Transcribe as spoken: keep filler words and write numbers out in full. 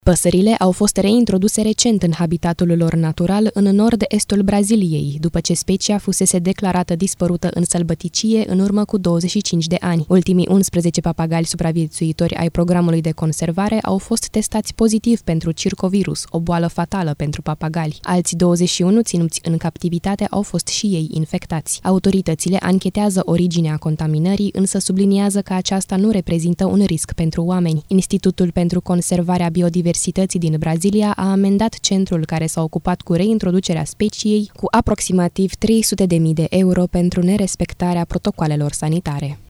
Păsările au fost reintroduse recent în habitatul lor natural în nord-estul Braziliei, după ce specia fusese declarată dispărută în sălbăticie în urmă cu douăzeci și cinci de ani. Ultimii unsprezece papagali supraviețuitori ai programului de conservare au fost testați pozitiv pentru circovirus, o boală fatală pentru papagali. Alți douăzeci și unu ținuți în captivitate au fost și ei infectați. Autoritățile anchetează originea contaminării, însă subliniază că aceasta nu reprezintă un risc pentru oameni. Institutul pentru Conservarea Biodiversității din Brazilia a amendat centrul care s-a ocupat cu reintroducerea speciei cu aproximativ trei sute de mii de euro pentru nerespectarea protocoalelor sanitare.